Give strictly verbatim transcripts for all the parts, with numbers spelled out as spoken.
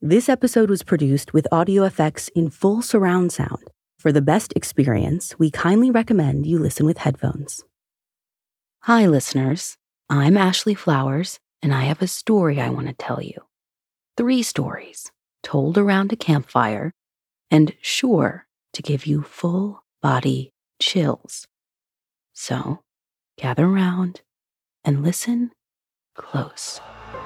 This episode was produced with audio effects in full surround sound. For the best experience, we kindly recommend you listen with headphones. Hi, listeners. I'm Ashley Flowers, and I have a story I want to tell you. Three stories, told around a campfire, and sure to give you full-body chills. So, gather around and listen close.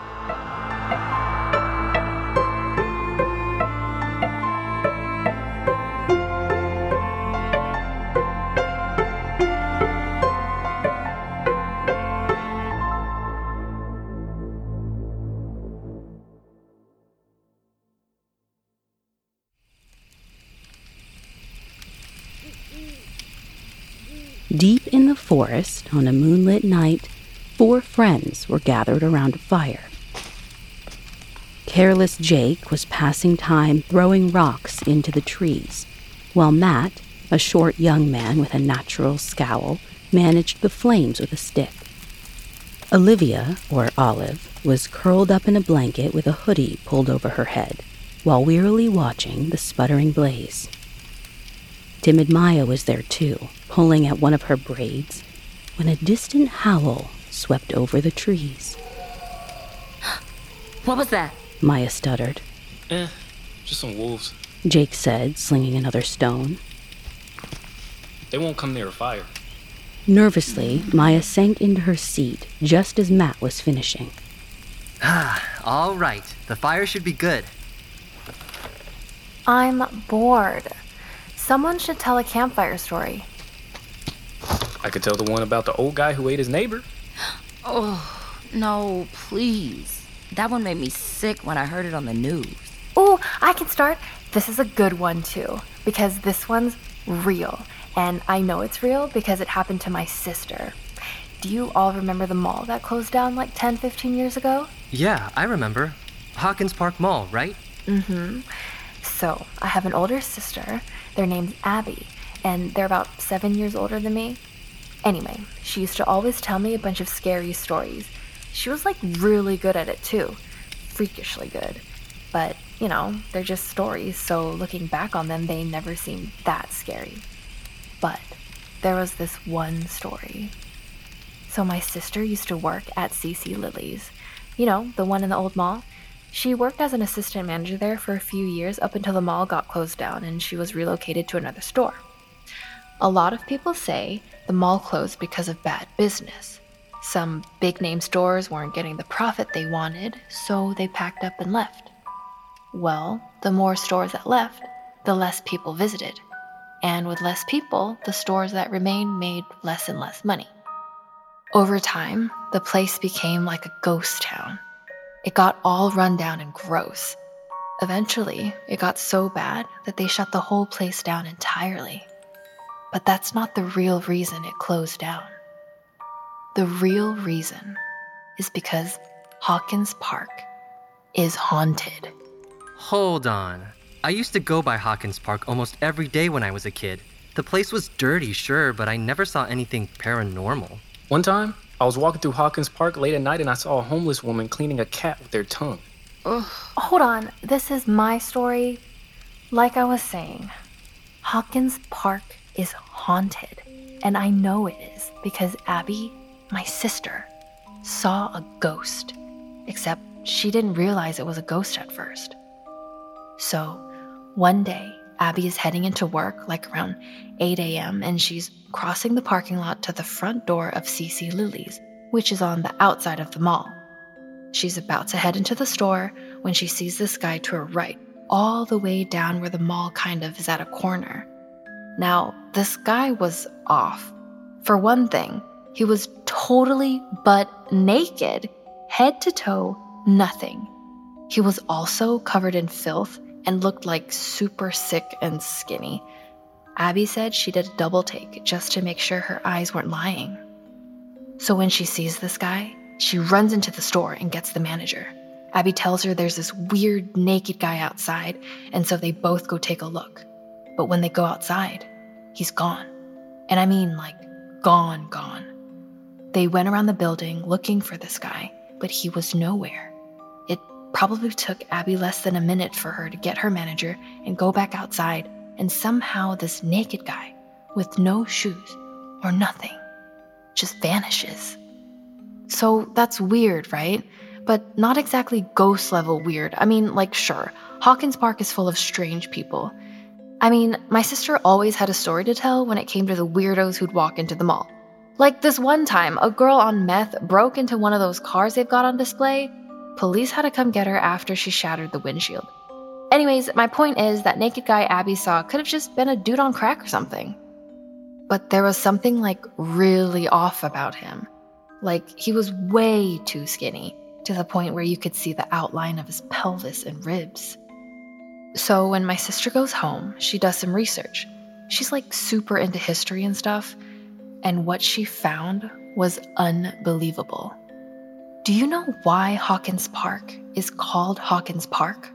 Deep in the forest, on a moonlit night, four friends were gathered around a fire. Careless Jake was passing time throwing rocks into the trees, while Matt, a short young man with a natural scowl, managed the flames with a stick. Olivia, or Olive, was curled up in a blanket with a hoodie pulled over her head, while wearily watching the sputtering blaze. Timid Maya was there too, pulling at one of her braids, when a distant howl swept over the trees. What was that? Maya stuttered. Eh, just some wolves. Jake said, slinging another stone. They won't come near a fire. Nervously, Maya sank into her seat just as Matt was finishing. Ah, all right. The fire should be good. I'm bored. Someone should tell a campfire story. I could tell the one about the old guy who ate his neighbor. Oh, no, please. That one made me sick when I heard it on the news. Oh, I can start. This is a good one too, because this one's real. And I know it's real because it happened to my sister. Do you all remember the mall that closed down like ten, fifteen years ago? Yeah, I remember. Hawkins Park Mall, right? Mm-hmm. So, I have an older sister. Their name's Abby, and they're about seven years older than me. Anyway, she used to always tell me a bunch of scary stories. She was like really good at it too. Freakishly good. But, you know, they're just stories, so looking back on them, they never seemed that scary. But there was this one story. So my sister used to work at C C Lily's. You know, the one in the old mall. She worked as an assistant manager there for a few years up until the mall got closed down and she was relocated to another store. A lot of people say the mall closed because of bad business. Some big-name stores weren't getting the profit they wanted, so they packed up and left. Well, the more stores that left, the less people visited. And with less people, the stores that remained made less and less money. Over time, the place became like a ghost town. It got all run down and gross. Eventually, it got so bad that they shut the whole place down entirely. But that's not the real reason it closed down. The real reason is because Hawkins Park is haunted. Hold on. I used to go by Hawkins Park almost every day when I was a kid. The place was dirty, sure, but I never saw anything paranormal. One time, I was walking through Hawkins Park late at night and I saw a homeless woman cleaning a cat with their tongue. Ugh. Hold on, this is my story. Like I was saying, Hawkins Park is haunted. And I know it is because Abby, my sister, saw a ghost. Except she didn't realize it was a ghost at first. So, one day, Abby is heading into work like around eight a.m. and she's crossing the parking lot to the front door of C C Lily's, which is on the outside of the mall. She's about to head into the store when she sees this guy to her right, all the way down where the mall kind of is at a corner. Now, this guy was off. For one thing, he was totally butt naked, head to toe, nothing. He was also covered in filth and looked like super sick and skinny. Abby said she did a double take just to make sure her eyes weren't lying. So when she sees this guy, she runs into the store and gets the manager. Abby tells her there's this weird naked guy outside, and so they both go take a look. But when they go outside, he's gone. And I mean like gone, gone. They went around the building looking for this guy, but he was nowhere. It probably took Abby less than a minute for her to get her manager and go back outside, and somehow this naked guy with no shoes or nothing just vanishes. So that's weird, right? But not exactly ghost level weird. I mean, like, sure, Hawkins Park is full of strange people. I mean, my sister always had a story to tell when it came to the weirdos who'd walk into the mall. Like this one time, a girl on meth broke into one of those cars they've got on display. Police had to come get her after she shattered the windshield. Anyways, my point is that naked guy Abby saw could have just been a dude on crack or something. But there was something like really off about him. Like he was way too skinny, to the point where you could see the outline of his pelvis and ribs. So when my sister goes home, she does some research. She's like super into history and stuff, and what she found was unbelievable. Do you know why Hawkins Park is called Hawkins Park?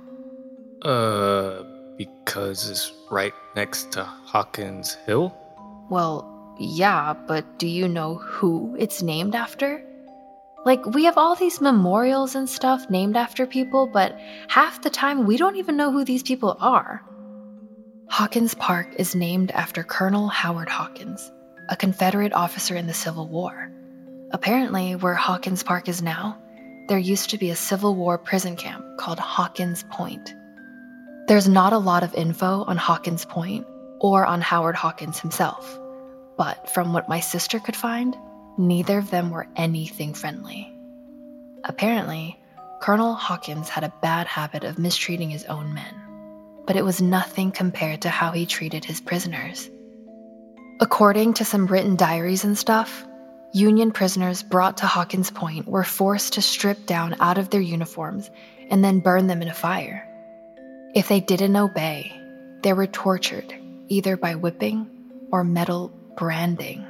Uh, because it's right next to Hawkins Hill? Well, yeah, but do you know who it's named after? Like, we have all these memorials and stuff named after people, but half the time we don't even know who these people are. Hawkins Park is named after Colonel Howard Hawkins, a Confederate officer in the Civil War. Apparently, where Hawkins Park is now, there used to be a Civil War prison camp called Hawkins Point. There's not a lot of info on Hawkins Point or on Howard Hawkins himself, but from what my sister could find, neither of them were anything friendly. Apparently, Colonel Hawkins had a bad habit of mistreating his own men, but it was nothing compared to how he treated his prisoners. According to some written diaries and stuff, Union prisoners brought to Hawkins Point were forced to strip down out of their uniforms and then burn them in a fire. If they didn't obey, they were tortured either by whipping or metal branding.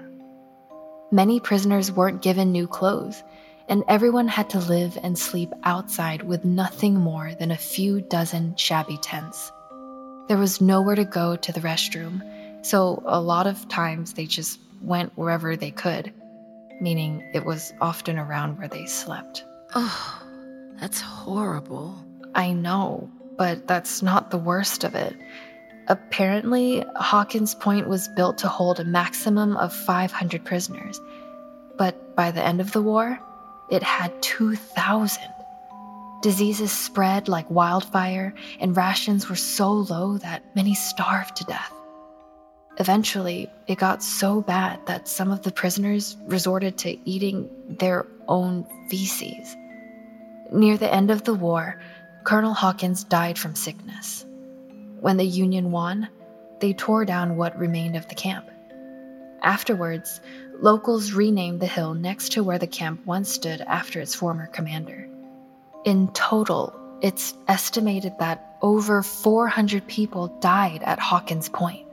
Many prisoners weren't given new clothes, and everyone had to live and sleep outside with nothing more than a few dozen shabby tents. There was nowhere to go to the restroom, so a lot of times they just went wherever they could, meaning it was often around where they slept. Oh, that's horrible. I know, but that's not the worst of it. Apparently, Hawkins Point was built to hold a maximum of five hundred prisoners, but by the end of the war, it had two thousand. Diseases spread like wildfire, and rations were so low that many starved to death. Eventually, it got so bad that some of the prisoners resorted to eating their own feces. Near the end of the war, Colonel Hawkins died from sickness. When the Union won, they tore down what remained of the camp. Afterwards, locals renamed the hill next to where the camp once stood after its former commander. In total, it's estimated that over four hundred people died at Hawkins Point.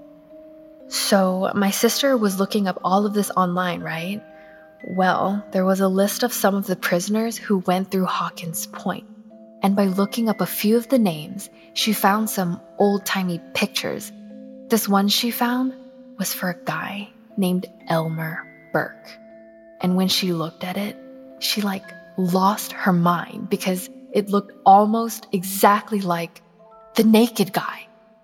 So my sister was looking up all of this online, right? Well, there was a list of some of the prisoners who went through Hawkins Point. And by looking up a few of the names, she found some old-timey pictures. This one she found was for a guy named Elmer Burke. And when she looked at it, she like lost her mind because it looked almost exactly like the naked guy.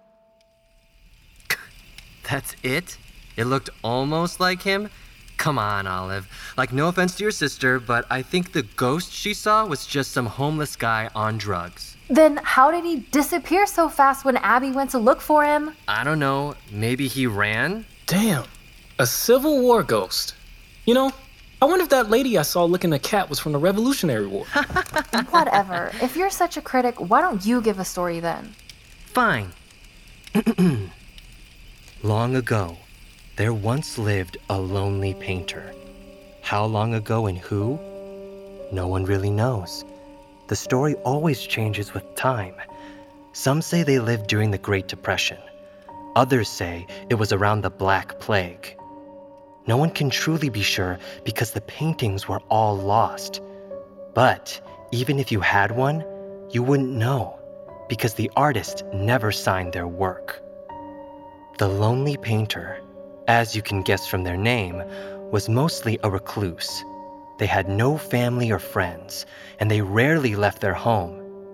That's it? It looked almost like him? Come on, Olive. Like, no offense to your sister, but I think the ghost she saw was just some homeless guy on drugs. Then how did he disappear so fast when Abby went to look for him? I don't know. Maybe he ran? Damn, a Civil War ghost. You know, I wonder if that lady I saw licking a cat was from the Revolutionary War. Whatever. If you're such a critic, why don't you give a story then? Fine. Long ago, there once lived a lonely painter. How long ago and who? No one really knows. The story always changes with time. Some say they lived during the Great Depression. Others say it was around the Black Plague. No one can truly be sure because the paintings were all lost. But even if you had one, you wouldn't know because the artist never signed their work. The lonely painter, as you can guess from their name, was mostly a recluse. They had no family or friends, and they rarely left their home,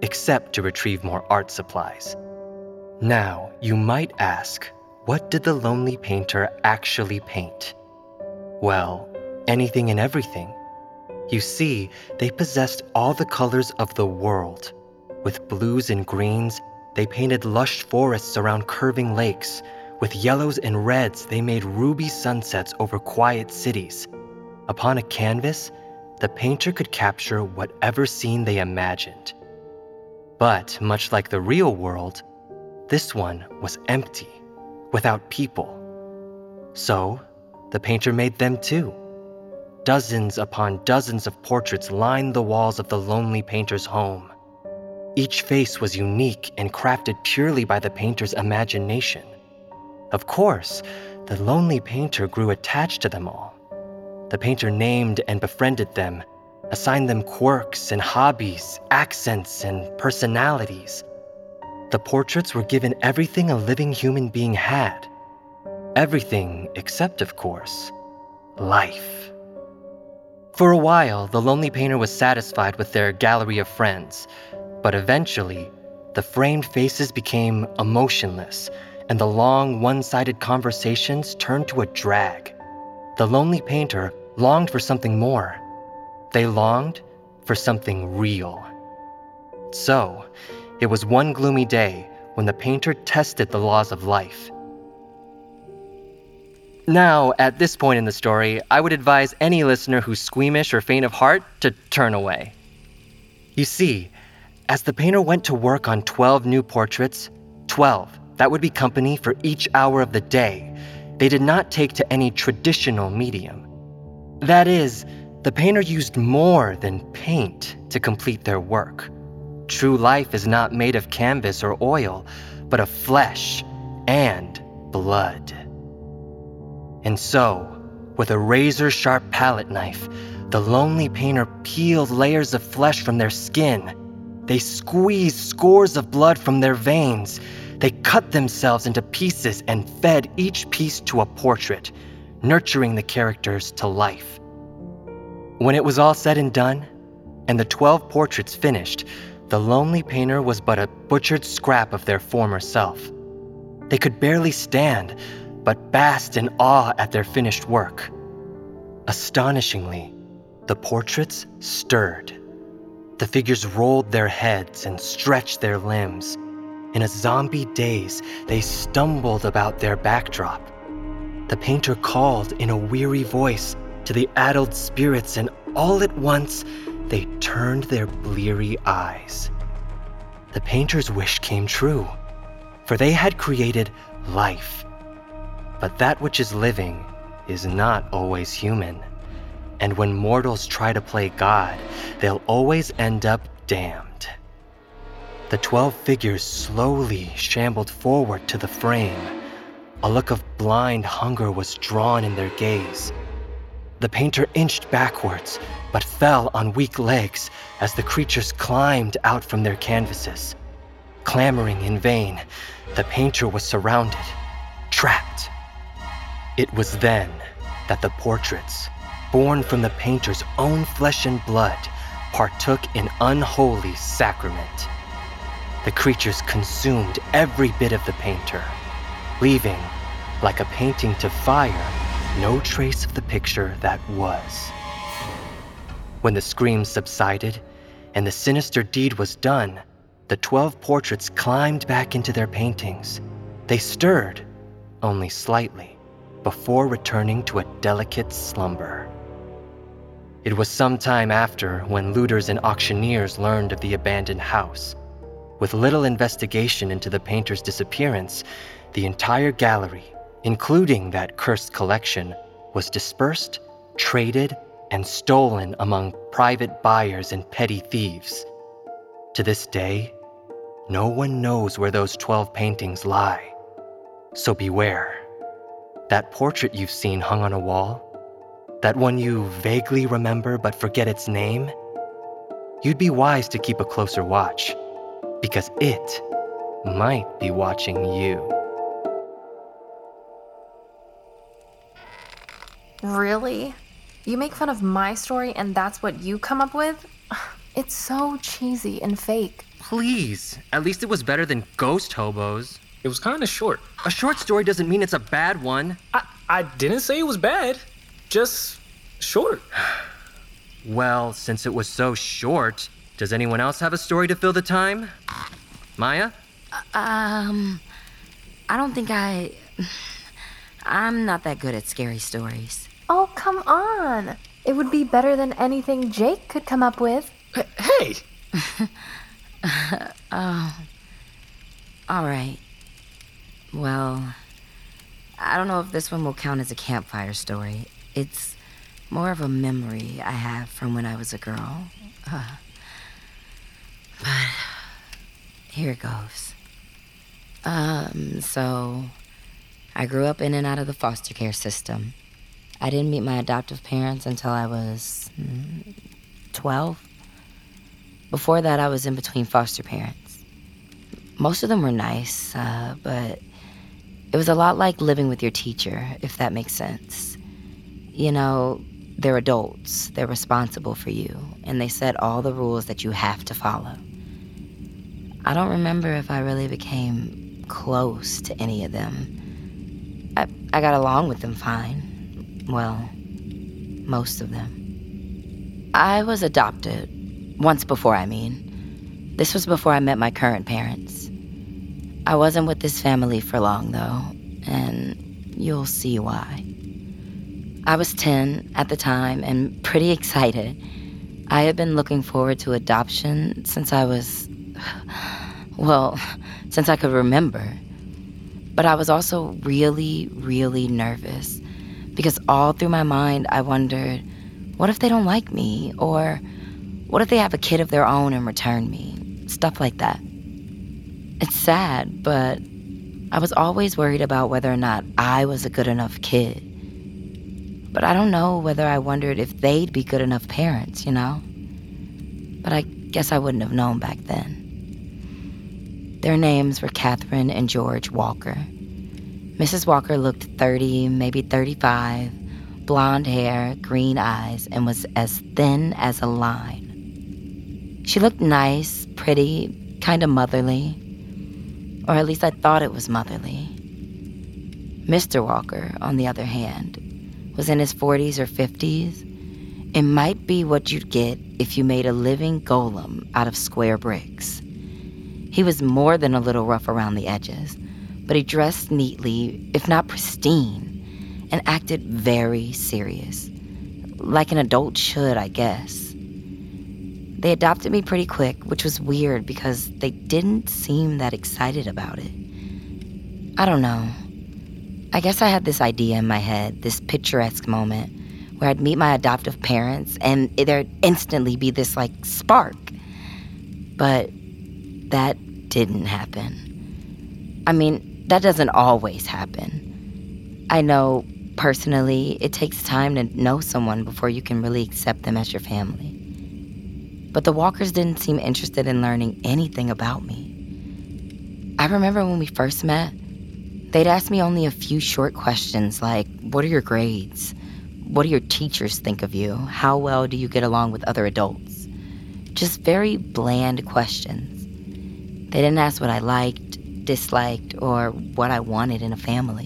except to retrieve more art supplies. Now, you might ask, what did the lonely painter actually paint? Well, anything and everything. You see, they possessed all the colors of the world. With blues and greens, they painted lush forests around curving lakes. With yellows and reds, they made ruby sunsets over quiet cities. Upon a canvas, the painter could capture whatever scene they imagined. But much like the real world, this one was empty, without people. So, the painter made them too. Dozens upon dozens of portraits lined the walls of the lonely painter's home. Each face was unique and crafted purely by the painter's imagination. Of course, the lonely painter grew attached to them all. The painter named and befriended them, assigned them quirks and hobbies, accents and personalities. The portraits were given everything a living human being had. Everything except, of course, life. For a while, the lonely painter was satisfied with their gallery of friends, but eventually, the framed faces became emotionless, and the long, one-sided conversations turned to a drag. The lonely painter longed for something more. They longed for something real. So, it was one gloomy day when the painter tested the laws of life. Now, at this point in the story, I would advise any listener who's squeamish or faint of heart to turn away. You see, as the painter went to work on twelve new portraits, twelve, that would be company for each hour of the day, they did not take to any traditional medium. That is, the painter used more than paint to complete their work. True life is not made of canvas or oil, but of flesh and blood. And so, with a razor-sharp palette knife, the lonely painter peeled layers of flesh from their skin. They squeezed scores of blood from their veins. They cut themselves into pieces and fed each piece to a portrait, nurturing the characters to life. When it was all said and done, and the twelve portraits finished, the lonely painter was but a butchered scrap of their former self. They could barely stand, but basked in awe at their finished work. Astonishingly, the portraits stirred. The figures rolled their heads and stretched their limbs. In a zombie daze, they stumbled about their backdrop. The painter called in a weary voice to the addled spirits, and all at once, they turned their bleary eyes. The painter's wish came true, for they had created life. But that which is living is not always human. And when mortals try to play God, they'll always end up damned. The twelve figures slowly shambled forward to the frame. A look of blind hunger was drawn in their gaze. The painter inched backwards, but fell on weak legs as the creatures climbed out from their canvases. Clamoring in vain, the painter was surrounded, trapped. It was then that the portraits, born from the painter's own flesh and blood, partook in unholy sacrament. The creatures consumed every bit of the painter, leaving, like a painting to fire, no trace of the picture that was. When the screams subsided and the sinister deed was done, the twelve portraits climbed back into their paintings. They stirred, only slightly, before returning to a delicate slumber. It was some time after when looters and auctioneers learned of the abandoned house. With little investigation into the painter's disappearance, the entire gallery, including that cursed collection, was dispersed, traded, and stolen among private buyers and petty thieves. To this day, no one knows where those twelve paintings lie. So beware. That portrait you've seen hung on a wall, that one you vaguely remember but forget its name, you'd be wise to keep a closer watch, because it might be watching you. Really? You make fun of my story and that's what you come up with? It's so cheesy and fake. please. At least it was better than ghost hobos. It was kind of short. A short story doesn't mean it's a bad one. I, I didn't say it was bad, just short. Well, since it was so short, does anyone else have a story to fill the time? Maya? Um, I don't think I... I'm not that good at scary stories. Oh, come on. It would be better than anything Jake could come up with. H- Hey! Oh, all right. Well, I don't know if this one will count as a campfire story. It's more of a memory I have from when I was a girl. Uh, but here it goes. Um, so I grew up in and out of the foster care system. I didn't meet my adoptive parents until I was mm, twelve. Before that, I was in between foster parents. Most of them were nice, uh, but it was a lot like living with your teacher, if that makes sense. You know, they're adults, they're responsible for you, and they set all the rules that you have to follow. I don't remember if I really became close to any of them. I, I got along with them fine. Well, most of them. I was adopted. Once before, I mean. This was before I met my current parents. I wasn't with this family for long, though, and you'll see why. I was ten at the time and pretty excited. I had been looking forward to adoption since I was, well, since I could remember. But I was also really, really nervous because all through my mind I wondered, what if they don't like me? Or what if they have a kid of their own and return me? Stuff like that. It's sad, but I was always worried about whether or not I was a good enough kid. But I don't know whether I wondered if they'd be good enough parents, you know? But I guess I wouldn't have known back then. Their names were Catherine and George Walker. Missus Walker looked thirty, maybe thirty-five, blonde hair, green eyes, and was as thin as a line. She looked nice, pretty, kind of motherly. Or at least I thought it was motherly. Mister Walker, on the other hand, was in his forties or fifties. It might be what you'd get if you made a living golem out of square bricks. He was more than a little rough around the edges, but he dressed neatly, if not pristine, and acted very serious. Like an adult should, I guess. They adopted me pretty quick, which was weird because they didn't seem that excited about it. I don't know. I guess I had this idea in my head, this picturesque moment, where I'd meet my adoptive parents and there'd instantly be this, like, spark. But that didn't happen. I mean, that doesn't always happen. I know, personally, it takes time to know someone before you can really accept them as your family. But the Walkers didn't seem interested in learning anything about me. I remember when we first met, they'd ask me only a few short questions like, what are your grades? What do your teachers think of you? How well do you get along with other adults? Just very bland questions. They didn't ask what I liked, disliked, or what I wanted in a family.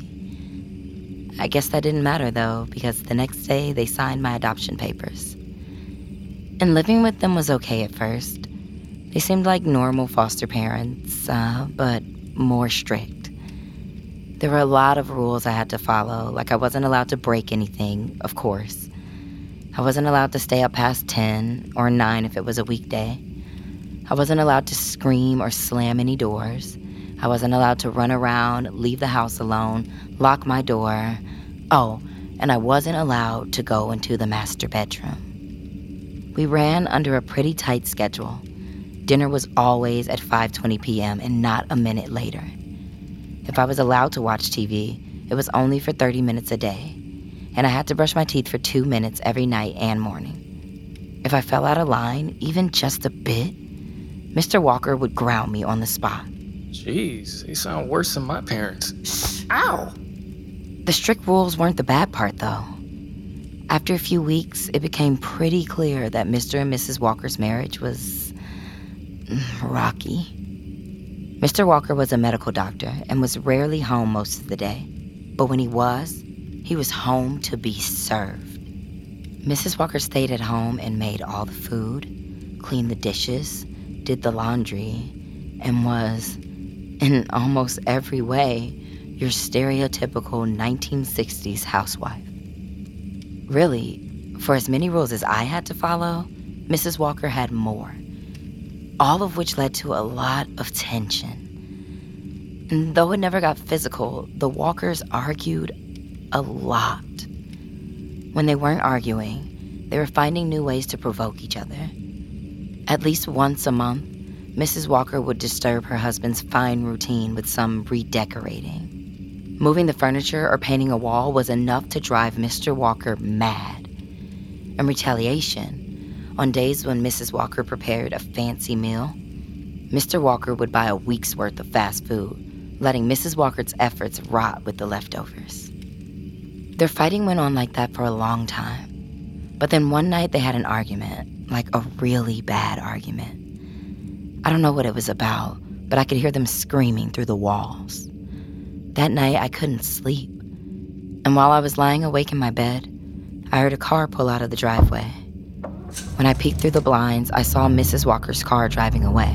I guess that didn't matter, though, because the next day they signed my adoption papers. And living with them was okay at first. They seemed like normal foster parents, uh, but more strict. There were a lot of rules I had to follow, like I wasn't allowed to break anything, of course. I wasn't allowed to stay up past ten, or nine if it was a weekday. I wasn't allowed to scream or slam any doors. I wasn't allowed to run around, leave the house alone, lock my door. Oh, and I wasn't allowed to go into the master bedroom. We ran under a pretty tight schedule. Dinner was always at five twenty p.m. and not a minute later. If I was allowed to watch T V, it was only for thirty minutes a day, and I had to brush my teeth for two minutes every night and morning. If I fell out of line, even just a bit, Mister Walker would ground me on the spot. Jeez, they sound worse than my parents. Ow! The strict rules weren't the bad part, though. After a few weeks, it became pretty clear that Mister and Missus Walker's marriage was rocky. Mister Walker was a medical doctor and was rarely home most of the day. But when he was, he was home to be served. Missus Walker stayed at home and made all the food, cleaned the dishes, did the laundry, and was, in almost every way, your stereotypical nineteen sixties housewife. Really, for as many rules as I had to follow, Missus Walker had more, all of which led to a lot of tension. And though it never got physical, the Walkers argued a lot. When they weren't arguing, they were finding new ways to provoke each other. At least once a month, Missus Walker would disturb her husband's fine routine with some redecorating. Moving the furniture or painting a wall was enough to drive Mister Walker mad. In retaliation, on days when Missus Walker prepared a fancy meal, Mister Walker would buy a week's worth of fast food, letting Missus Walker's efforts rot with the leftovers. Their fighting went on like that for a long time. But then one night they had an argument, like a really bad argument. I don't know what it was about, but I could hear them screaming through the walls. That night I couldn't sleep. And while I was lying awake in my bed, I heard a car pull out of the driveway. When I peeked through the blinds, I saw Missus Walker's car driving away.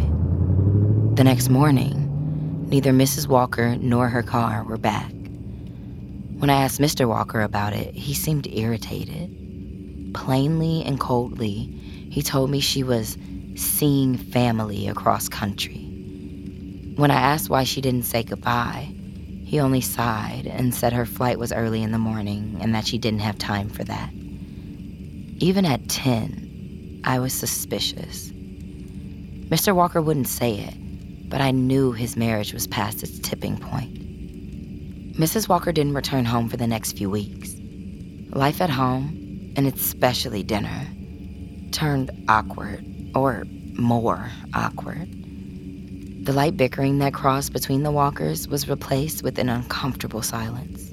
The next morning, neither Missus Walker nor her car were back. When I asked Mister Walker about it, he seemed irritated. Plainly and coldly, he told me she was seeing family across country. When I asked why she didn't say goodbye, he only sighed and said her flight was early in the morning and that she didn't have time for that. Even at ten, I was suspicious. Mister Walker wouldn't say it, but I knew his marriage was past its tipping point. Missus Walker didn't return home for the next few weeks. Life at home, and especially dinner, turned awkward, or more awkward. The light bickering that crossed between the Walkers was replaced with an uncomfortable silence.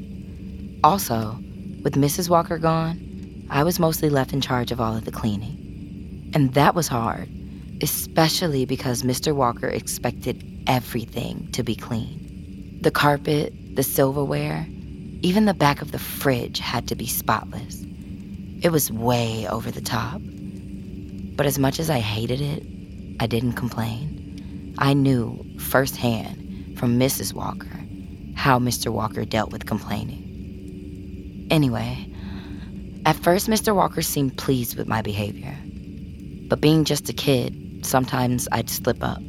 Also, with Missus Walker gone, I was mostly left in charge of all of the cleaning. And that was hard, especially because Mister Walker expected everything to be clean. The carpet, the silverware, even the back of the fridge had to be spotless. It was way over the top. But as much as I hated it, I didn't complain. I knew firsthand from Missus Walker how Mister Walker dealt with complaining. Anyway, at first Mister Walker seemed pleased with my behavior. But being just a kid, sometimes I'd slip up.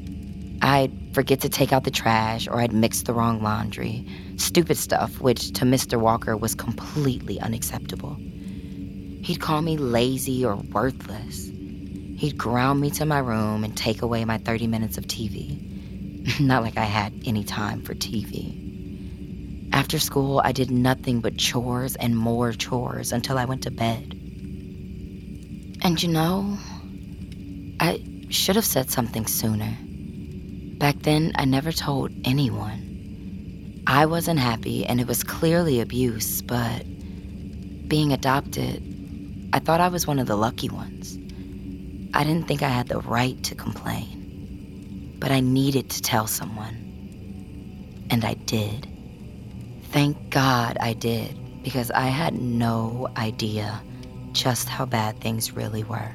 I'd forget to take out the trash, or I'd mix the wrong laundry. Stupid stuff, which to Mister Walker was completely unacceptable. He'd call me lazy or worthless. He'd ground me to my room and take away my thirty minutes of T V. Not like I had any time for T V. After school, I did nothing but chores and more chores until I went to bed. And you know, I should have said something sooner. Back then, I never told anyone. I wasn't happy, and it was clearly abuse, but being adopted, I thought I was one of the lucky ones. I didn't think I had the right to complain, but I needed to tell someone. And I did. Thank God I did, because I had no idea just how bad things really were.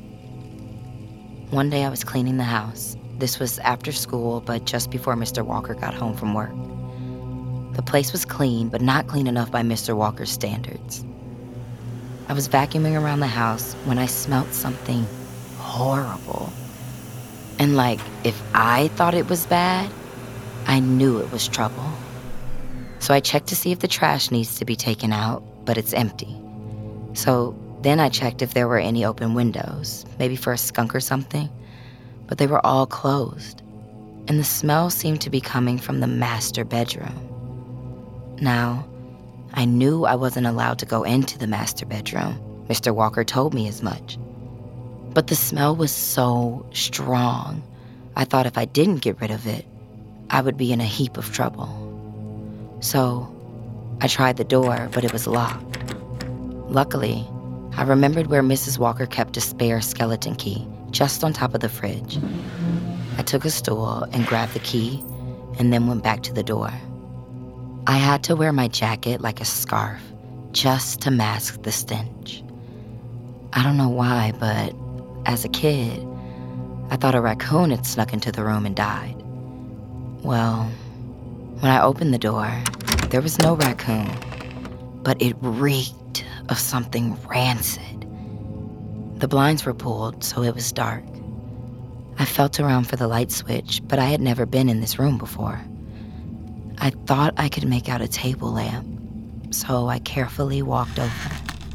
One day I was cleaning the house. This was after school, but just before Mister Walker got home from work. The place was clean, but not clean enough by Mister Walker's standards. I was vacuuming around the house when I smelled something horrible. And like, if I thought it was bad, I knew it was trouble. So I checked to see if the trash needs to be taken out, but it's empty. So then I checked if there were any open windows, maybe for a skunk or something, but they were all closed. And the smell seemed to be coming from the master bedroom. Now, I knew I wasn't allowed to go into the master bedroom. Mister Walker told me as much. But the smell was so strong, I thought if I didn't get rid of it, I would be in a heap of trouble. So I tried the door, but it was locked. Luckily, I remembered where Missus Walker kept a spare skeleton key, just on top of the fridge. I took a stool and grabbed the key and then went back to the door. I had to wear my jacket like a scarf just to mask the stench. I don't know why, but as a kid, I thought a raccoon had snuck into the room and died. Well, when I opened the door, there was no raccoon, but it reeked of something rancid. The blinds were pulled, so it was dark. I felt around for the light switch, but I had never been in this room before. I thought I could make out a table lamp, so I carefully walked over.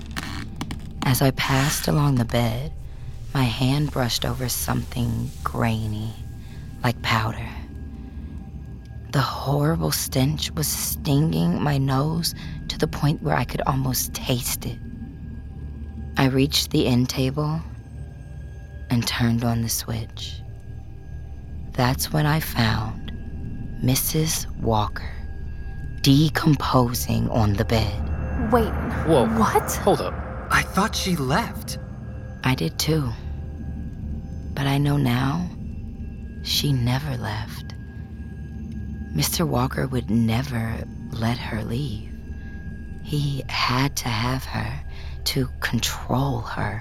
As I passed along the bed, my hand brushed over something grainy, like powder. The horrible stench was stinging my nose to the point where I could almost taste it. I reached the end table and turned on the switch. That's when I found Missus Walker decomposing on the bed. Wait, Whoa. what? Hold up. I thought she left. I did too. But I know now she never left. Mister Walker would never let her leave. He had to have her to control her.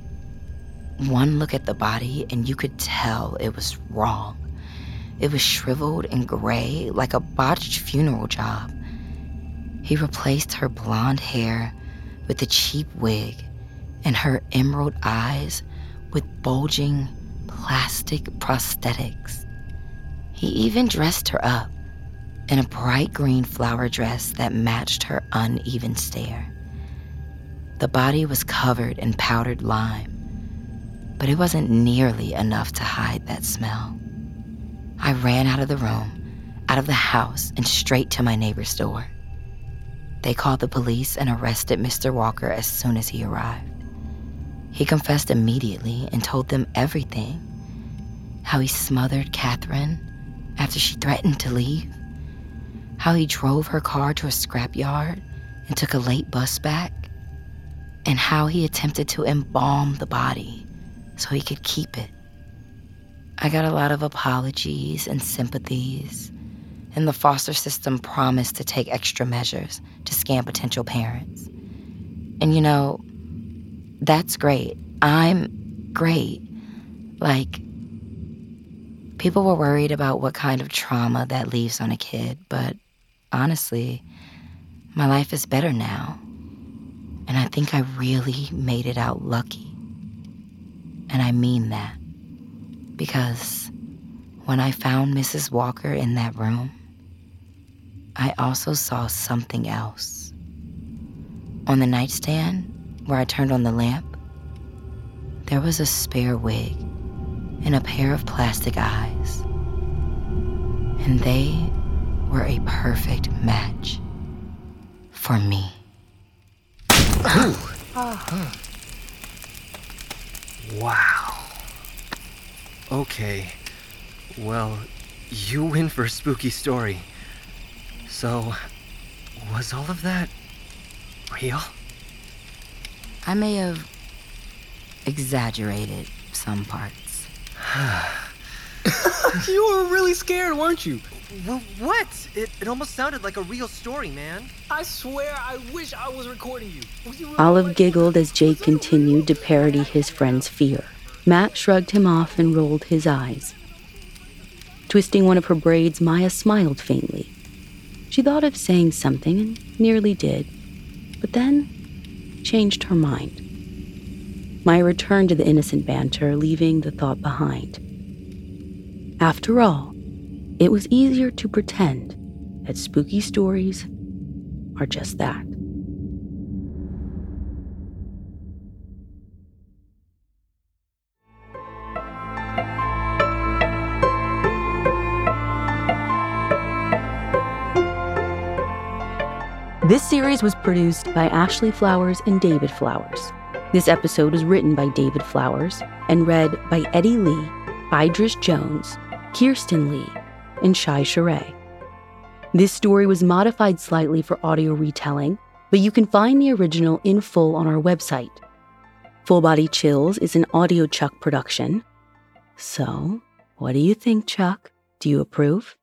One look at the body and you could tell it was wrong. It was shriveled and gray like a botched funeral job. He replaced her blonde hair with a cheap wig and her emerald eyes with bulging plastic prosthetics. He even dressed her up in a bright green flower dress that matched her uneven stare. The body was covered in powdered lime, but it wasn't nearly enough to hide that smell. I ran out of the room, out of the house, and straight to my neighbor's door. They called the police and arrested Mister Walker as soon as he arrived. He confessed immediately and told them everything. How he smothered Catherine after she threatened to leave. How he drove her car to a scrapyard and took a late bus back. And how he attempted to embalm the body so he could keep it. I got a lot of apologies and sympathies, and the foster system promised to take extra measures to scam potential parents. And you know, that's great. I'm great. Like, people were worried about what kind of trauma that leaves on a kid, but honestly, my life is better now. And I think I really made it out lucky. And I mean that. Because when I found Missus Walker in that room, I also saw something else. On the nightstand, where I turned on the lamp, there was a spare wig and a pair of plastic eyes. And they were a perfect match for me. Oh. Wow. Okay. Well, you win for a spooky story. So, was all of that real? I may have exaggerated some parts. You were really scared, weren't you? Well, what? It, it almost sounded like a real story, man. I swear I wish I was recording you. Was you really Olive like- giggled as Jake Was that continued to real? parody his friend's fear. Matt shrugged him off and rolled his eyes. Twisting one of her braids, Maya smiled faintly. She thought of saying something and nearly did, but then changed her mind. Maya returned to the innocent banter, leaving the thought behind. After all, it was easier to pretend that spooky stories are just that. This series was produced by Ashley Flowers and David Flowers. This episode was written by David Flowers and read by Eddie Lee, Idris Jones, Kirsten Lee, and Shai Sheree. This story was modified slightly for audio retelling, but you can find the original in full on our website. Full Body Chills is an Audio Chuck production. So, What do you think, Chuck? Do you approve?